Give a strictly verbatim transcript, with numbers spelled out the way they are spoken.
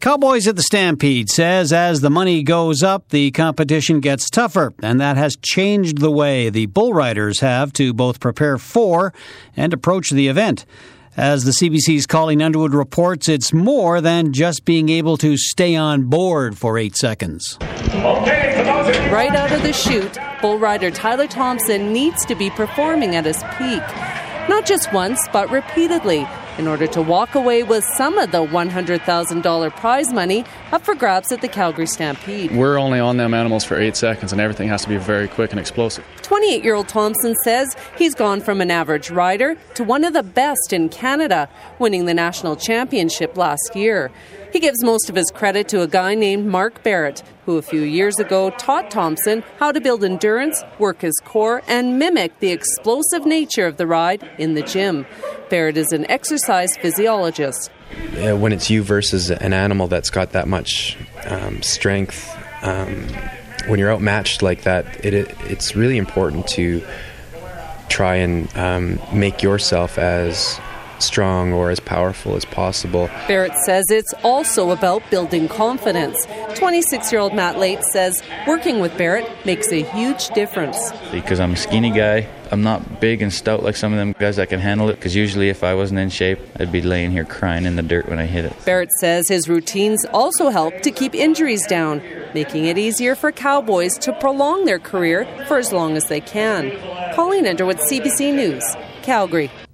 Cowboys at the Stampede says as the money goes up, the competition gets tougher, and that has changed the way the bull riders have to both prepare for and approach the event. As the C B C's Colleen Underwood reports, it's more than just being able to stay on board for eight seconds. Right out of the chute, bull rider Tyler Thompson needs to be performing at his peak. Not just once, but repeatedly, in order to walk away with some of the one hundred thousand dollars prize money up for grabs at the Calgary Stampede. We're only on them animals for eight seconds, and everything has to be very quick and explosive. twenty-eight-year-old Thompson says he's gone from an average rider to one of the best in Canada, winning the national championship last year. He gives most of his credit to a guy named Mark Barrett, who a few years ago taught Thompson how to build endurance, work his core, and mimic the explosive nature of the ride in the gym. Barrett is an exercise physiologist. Uh, when it's you versus an animal that's got that much um, strength, um, when you're outmatched like that, it, it, it's really important to try and um, make yourself as strong or as powerful as possible. Barrett says it's also about building confidence. twenty-six-year-old Matt Late says working with Barrett makes a huge difference. Because I'm a skinny guy, I'm not big and stout like some of them guys that can handle it, because usually if I wasn't in shape, I'd be laying here crying in the dirt when I hit it. Barrett says his routines also help to keep injuries down, making it easier for cowboys to prolong their career for as long as they can. Colleen Underwood, C B C News, Calgary.